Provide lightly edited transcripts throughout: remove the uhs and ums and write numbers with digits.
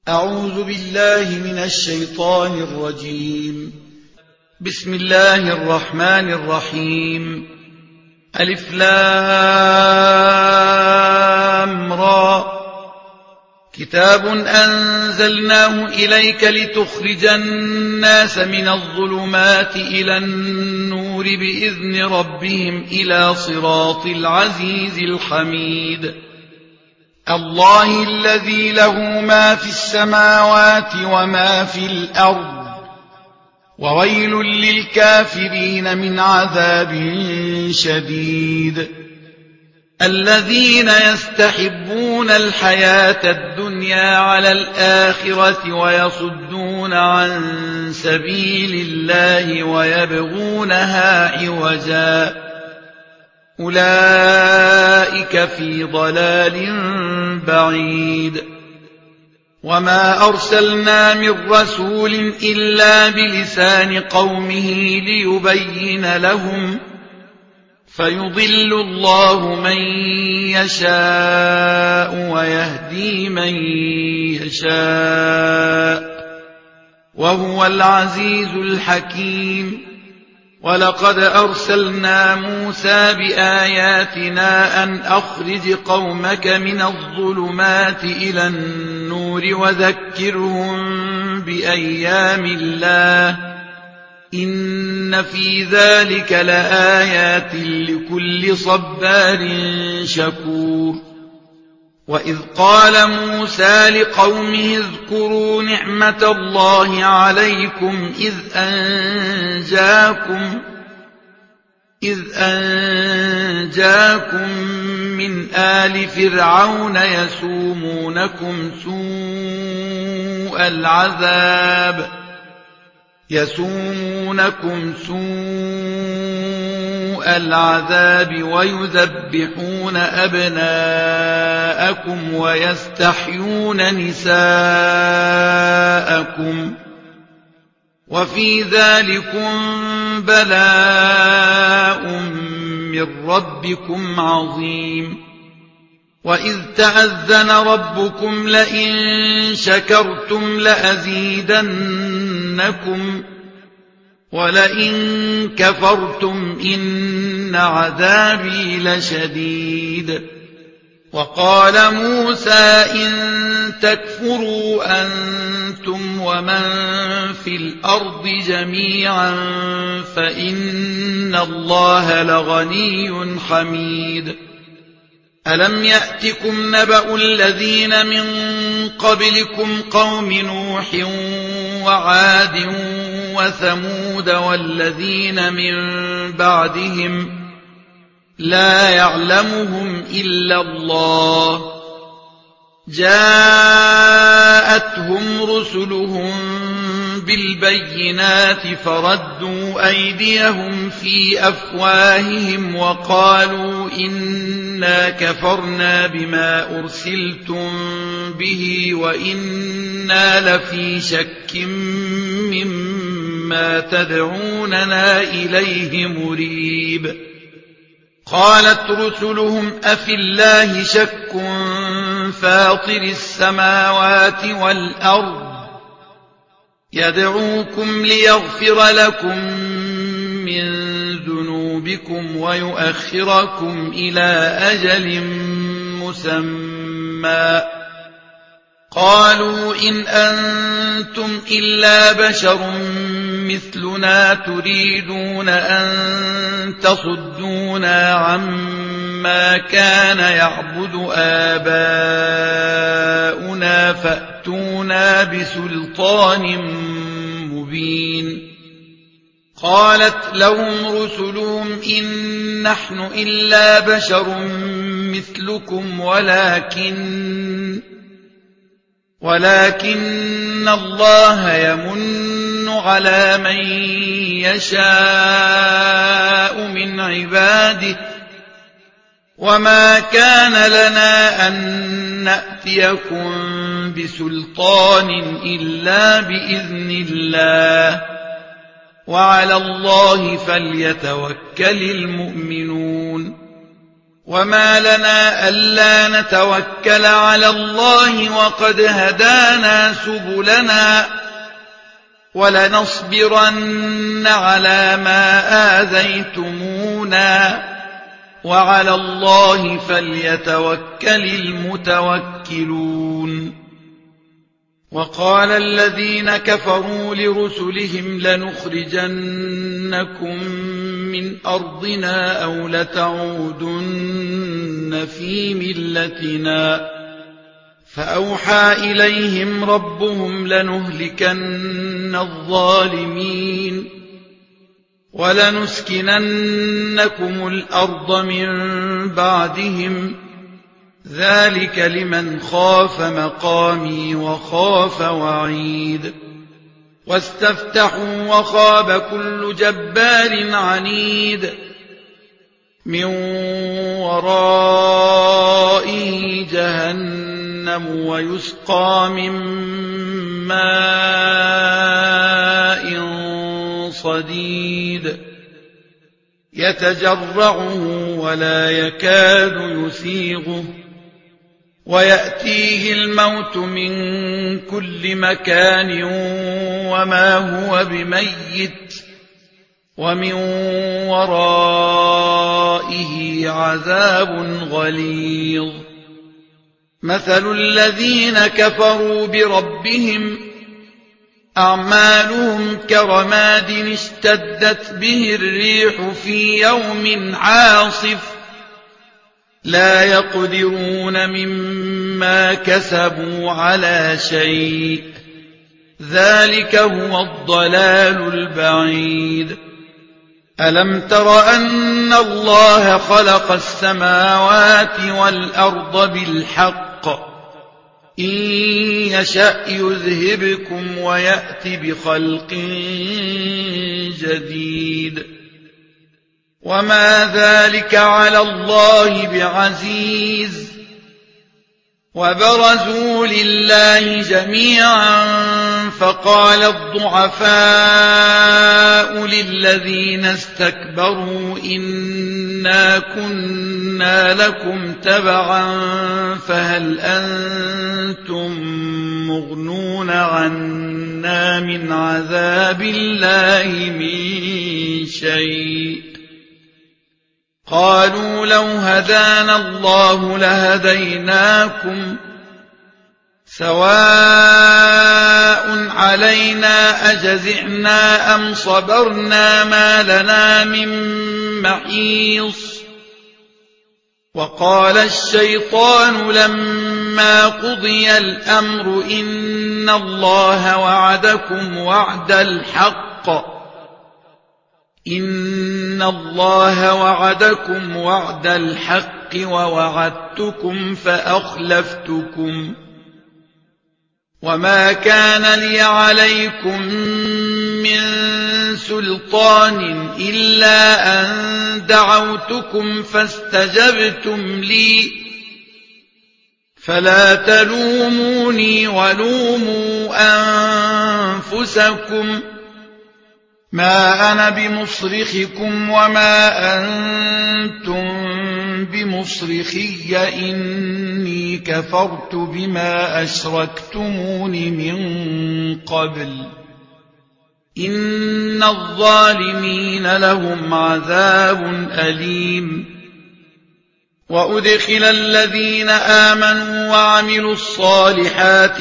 أعوذ بالله من الشيطان الرجيم. بسم الله الرحمن الرحيم. ألف لام را. كتاب أنزلناه إليك لتخرج الناس من الظلمات إلى النور بإذن ربهم إلى صراط العزيز الحميد. الله الذي له ما في السماوات وما في الأرض، وويل للكافرين من عذاب شديد. الذين يستحبون الحياة الدنيا على الآخرة ويصدون عن سبيل الله ويبغونها عوجا، أولئك في ضلال بعيد. وما أرسلنا من رسول إلا بلسان قومه ليبين لهم، فيضل الله من يشاء ويهدي من يشاء، وهو العزيز الحكيم. ولقد أرسلنا موسى بآياتنا أن أخرج قومك من الظلمات إلى النور وذكرهم بأيام الله، إن في ذلك لآيات لكل صبار شكور. وإذ قال موسى لقومه اذكروا نعمة الله عليكم إذ أنجاكم من آل فرعون يسومونكم سوء العذاب ويذبحون أبناءكم ويستحيون نساءكم، وفي ذلكم بلاء من ربكم عظيم. وإذ تأذن ربكم لئن شكرتم لأزيدنكم ولئن كفرتم إن عذابي لشديد. وقال موسى إن تكفروا أنتم ومن في الأرض جميعا فإن الله لغني حميد. ألم يأتكم نبأ الذين من قبلكم قوم نوح وعاد وثمود والذين من بعدهم لا يعلمهم إلا الله، جاءتهم رسلهم بالبينات فردوا أيديهم في أفواههم وقالوا إنا كفرنا بما أرسلتم به وإنا لفي شك مما تدعوننا إليه مريب. قالت رسلهم أفي الله شك فاطر السماوات والأرض يدعوكم ليغفر لكم من ذنوبكم ويؤخركم إلى أجل مسمى. قالوا إن أنتم إلا بشر مثلنا تريدون أن تصدونا عما كان يعبد آباؤنا فأتونا بسلطان مبين. قالت لهم رسلهم إن نحن إلا بشر مثلكم ولكن الله يمن على من يشاء من عباده، وما كان لنا أن نأتيكم بسلطان إلا بإذن الله، وعلى الله فليتوكل المؤمنون. وما لنا ألا نتوكل على الله وقد هدانا سبلنا ولنصبرن على ما آذيتمونا وعلى الله فليتوكل المتوكلون. وقال الذين كفروا لرسلهم لنخرجنكم من أرضنا أو لتعودن في ملتنا فأوحى إليهم ربهم لنهلكن الظالمين ولنسكننكم الأرض من بعدهم ذلك لمن خاف مقامي وخاف وعيد. واستفتحوا وخاب كل جبار عنيد من ورائه جهنم ويسقى من ماء صديد يتجرعه ولا يكاد يسيغه ويأتيه الموت من كل مكان وما هو بميت ومن ورائه عذاب غليظ. مثل الذين كفروا بربهم أعمالهم كرماد اشتدت به الريح في يوم عاصف لا يقدرون مما كسبوا على شيء ذلك هو الضلال البعيد. ألم تر أن الله خلق السماوات والأرض بالحق إن يشأ يذهبكم ويأت بخلق جديد وما ذلك على الله بعزيز. وبرزوا لله جميعا فقال الضعفاء للذين استكبروا إنا كنا لكم تبعا فهل أنتم مغنون عنا من عذاب الله من شيء قالوا لو هدانا الله لهديناكم سواء علينا أجزعنا أم صبرنا ما لنا من محيص. وقال الشيطان لما قضي الأمر إن الله وعدكم وعد الحق ووعدتكم فأخلفتكم وما كان لي عليكم من سلطان إلا أن دعوتكم فاستجبتم لي فلا تلوموني ولوموا أنفسكم ما أنا بمصرخكم وما أنتم بمصرخي إني كفرت بما أشركتمون من قبل إن الظالمين لهم عذاب أليم. وأدخل الذين آمنوا وعملوا الصالحات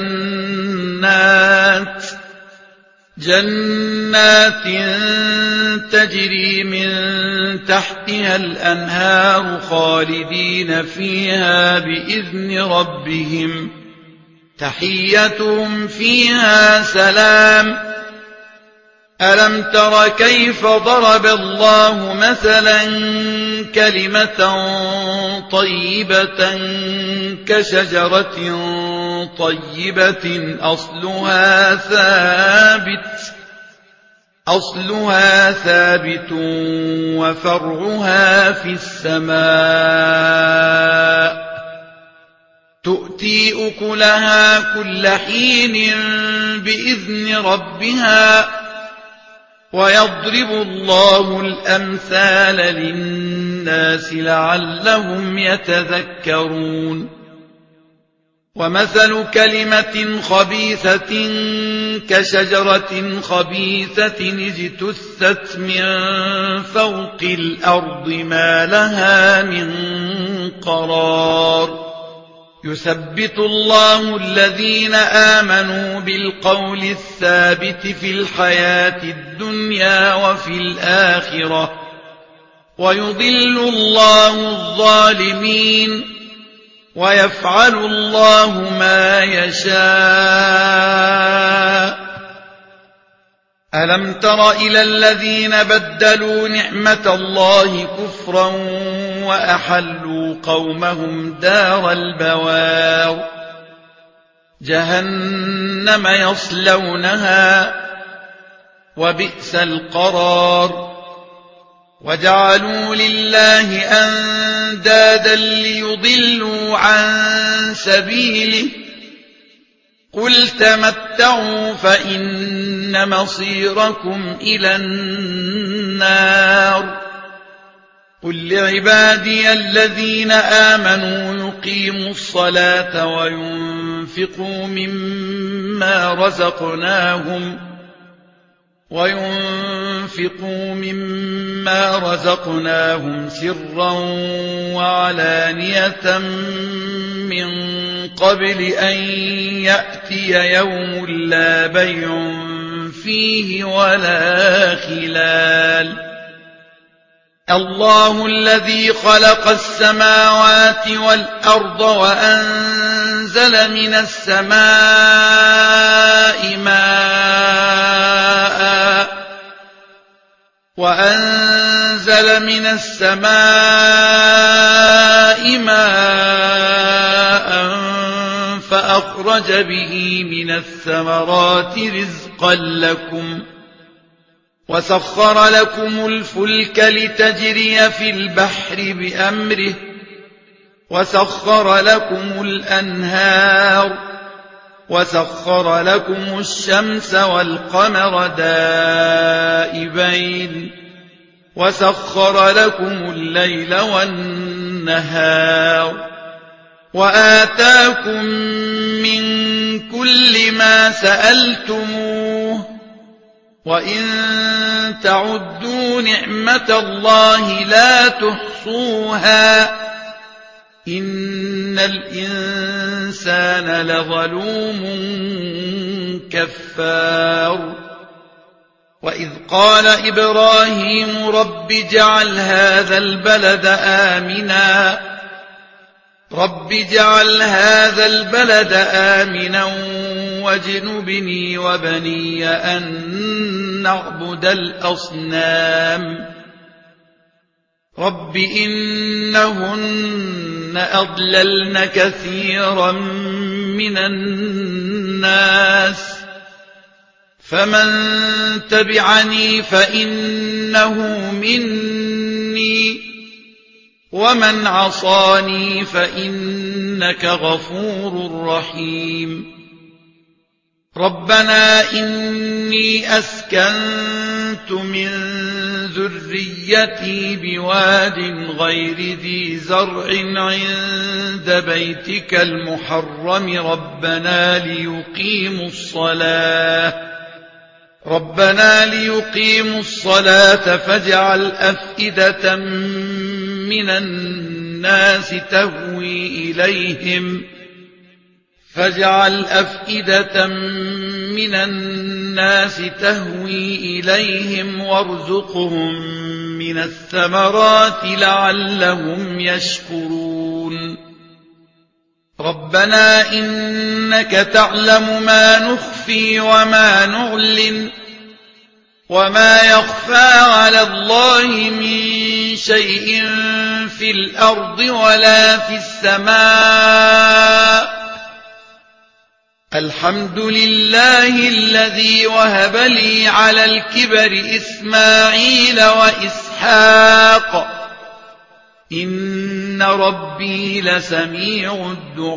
جنات تجري من تحتها الأنهار خالدين فيها بإذن ربهم تحيتهم فيها سلام. ألم تر كيف ضرب الله مثلا كلمة طيبة كشجرة طيبة أصلها ثابت وفرعها في السماء تؤتي أكلها كل حين بإذن ربها ويضرب الله الأمثال للناس للناس لعلهم يتذكرون ومثل كلمة خبيثة كشجرة خبيثة اجتثت من فوق الأرض ما لها من قرار يثبت الله الذين آمنوا بالقول الثابت في الحياة الدنيا وفي الآخرة ويضل الله الظالمين ويفعل الله ما يشاء ألم تر إلى الذين بدلوا نعمة الله كفرا وأحلوا قومهم دار البوار جهنم يصلونها وبئس القرار وجعلوا لله أندادا ليضلوا عن سبيله قل تمتعوا فإن مصيركم إلى النار قل لعبادي الذين آمنوا يقيموا الصلاة وينفقوا مما رزقناهم سرا وعلانية من قبل أن يأتي يوم لا بيع فيه ولا خلال الله الذي خلق السماوات والأرض وأنزل من السماء ماء فأخرج به من الثمرات رزقا لكم وسخر لكم الفلك لتجري في البحر بأمره وسخر لكم الأنهار وسخر لكم الشمس والقمر دائبين وسخر لكم الليل والنهار وآتاكم من كل ما سألتموه وإن تعدوا نعمة الله لا تحصوها إن الإنسان لظلوم كفار وإذ قال إبراهيم رب اجعل هذا البلد آمنا واجنبني وبني أن نعبد الأصنام رب إنهن أضللن كثيرا من الناس فمن تبعني فإنه مني ومن عصاني فإنك غفور رحيم ربنا إني أسكنت من ذريتي بواد غير ذي زرع عند بيتك المحرم ربنا ليقيموا الصلاة فاجعل أفئدة من الناس تهوي إليهم وارزقهم من الثمرات لعلهم يشكرون ربنا إنك تعلم ما نخفي وما نعلن وما يخفى على الله من شيء في الأرض ولا في السماء الحمد لله الذي وهب لي على الكبر إسماعيل وإسحاق إن ربي لسميع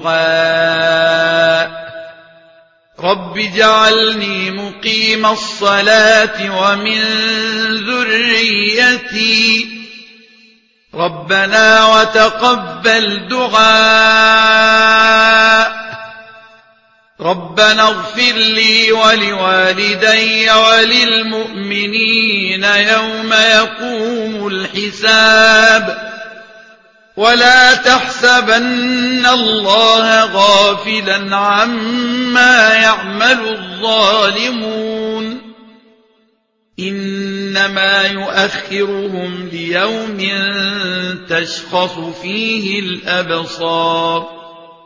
الدعاء رب اجعلني مقيم الصلاة ومن ذريتي ربنا وتقبل دعاء ربنا اغفر لي ولوالدي وللمؤمنين يوم يقوم الحساب ولا تحسبن الله غافلا عما يعمل الظالمون إنما يؤخرهم ليوم تشخص فيه الأبصار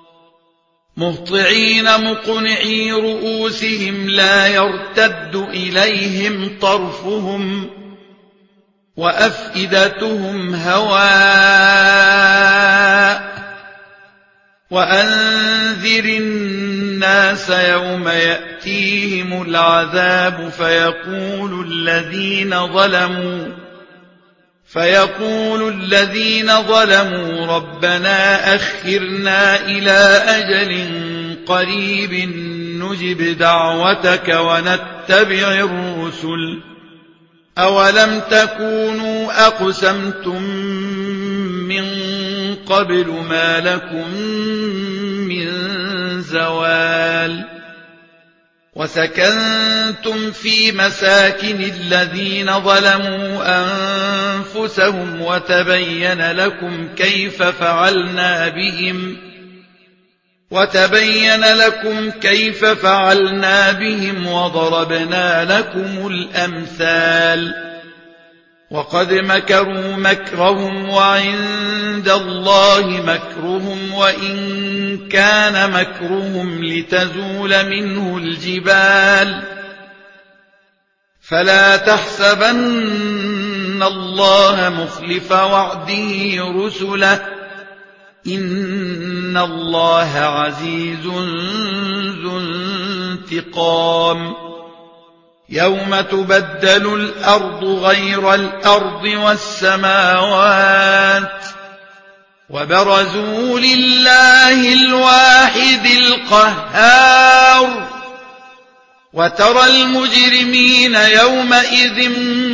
مهطعين مقنعي رؤوسهم لا يرتد إليهم طرفهم وأفئدتهم هواء وأنذر الناس يوم يأتيهم العذاب فيقول الذين ظلموا ربنا أخرنا إلى أجل قريب نجب دعوتك ونتبع الرسل أولم تكونوا أقسمتم من قبل ما لكم من زوال وسكنتم في مساكن الذين ظلموا أنفسهم وتبين لكم كيف فعلنا بهم وضربنا لكم الأمثال وقد مكروا مكرهم وعند الله مكرهم وإن كان مكرهم لتزول منه الجبال فلا تحسبن الله مخلف وعده رسله إن الله عزيز ذو انتقام يوم تبدل الأرض غير الأرض والسماوات وبرزوا لله الواحد القهار وترى المجرمين يومئذ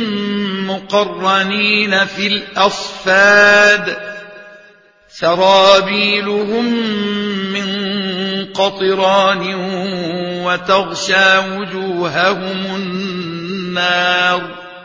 مقرنين في الأصفاد سرابيلهم من قطران وتغشى وجوههم النار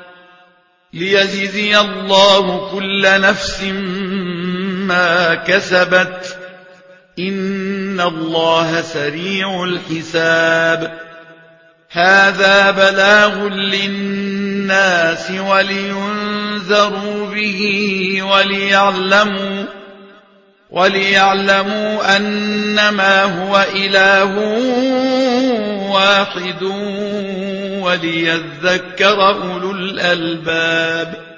ليجزي الله كل نفس ما كسبت إن الله سريع الحساب هذا بلاغ للناس ولينذروا به وليعلموا أنما هو إله واحد وليذكر أولو الألباب